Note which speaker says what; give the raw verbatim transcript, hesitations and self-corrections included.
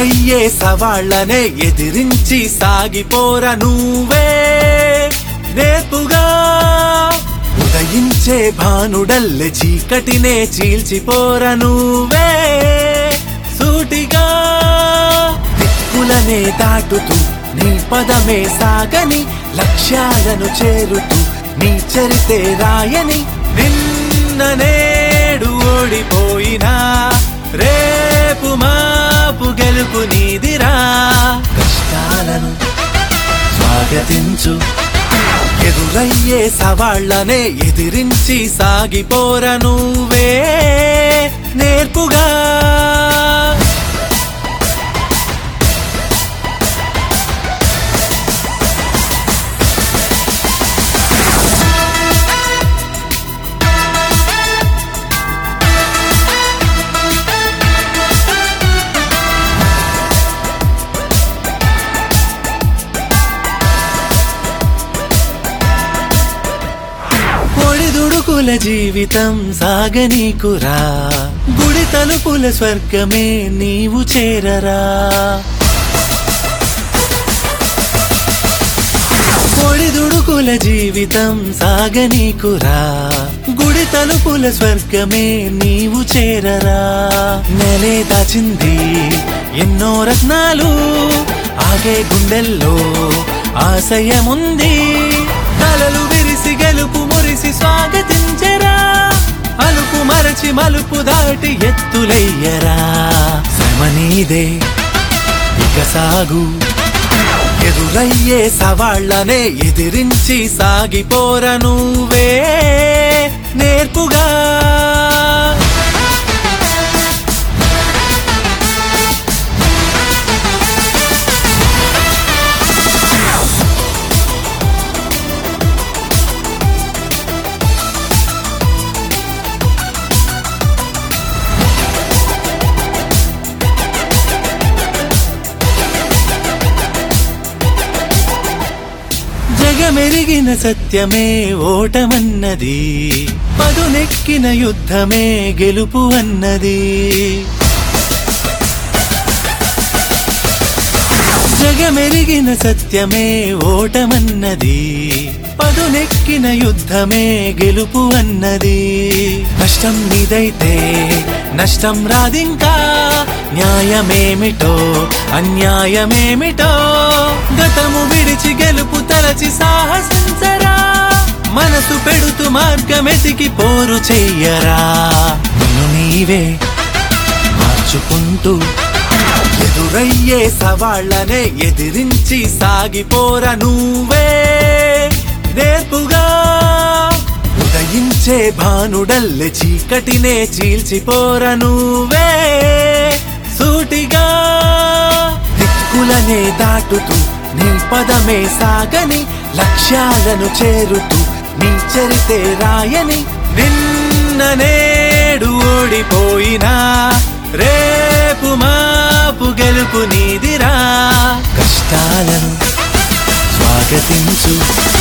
Speaker 1: ఎదురయ్యే సవాళ్లనే ఎదిరించి సాగిపోర నువ్వే నేర్పుగా ఉదయించే భానుడల్లె చీకటినే చీల్చిపోర నువ్వే సూటిగా దిక్కులనే దాటుతూ నీ పదమే సాగని లక్ష్యాలను చేరుతూ నీ చరితే రాయని నిన్న నేడు ఓడిపోయినా రేపు మాపు గెలుపు నీదిరా కష్టాలను స్వాగతించు ఎదురయ్యే సవాళ్లనే ఎదిరించి సాగిపోర నువ్వే నేర్పుగా ఒడిదుడుకుల జీవితం సాగనీకురా గుడి తలుపుల స్వర్గమే నీవు చేరరా ఒడిదుడుకుల జీవితం సాగనీకురా గుడి తలుపుల స్వర్గమే నీవు చేరరా నెలే దాచింది ఎన్నో రత్నాలు ఆగే గుండెల్లో ఆశయముంది తలలు విరిసి గెలుపు మురిసి స్వాగతించరా అలుపు మరచి మలుపు దాటి ఎత్తులయ్యరా శ్రమ నీదే ఇక సాగు ఎదురయ్యే సవాళ్లనే ఎదిరించి సాగిపోర నువ్వే నేర్పుగా జగమెరిగిన సత్యమే ఓటమన్నది పదునెక్కిన యుద్ధమే గెలుపు అన్నది జగమెరిగిన సత్యమే ఓటమన్నది పదునెక్కిన యుద్ధమే గెలుపు అన్నది కష్టం నీదైతే నష్టం రాదింకా న్యాయమేమిటో అన్యాయమేమిటో గతము విడిచి గెలుపు తలచి సాహసించరా మనసు పెడుతూ మార్గమెతికి పోరు చెయ్యరా నిన్ను నీవే మార్చుకుంటూ ఎదురయ్యే సవాళ్లనే ఎదిరించి సాగిపోర నువ్వే నేర్పుగా ఉదయించే భానుడల్లె చీకటినే చీల్చిపోర నువ్వే సూటిగా దిక్కులనే దాటుతూ నీ పదమే సాగని లక్ష్యాలను చేరుతూ నీ చరితే రాయని నిన్న నేడు ఓడిపోయినా రేపు మాపు గెలుపు నీదిరా కష్టాలను స్వాగతించు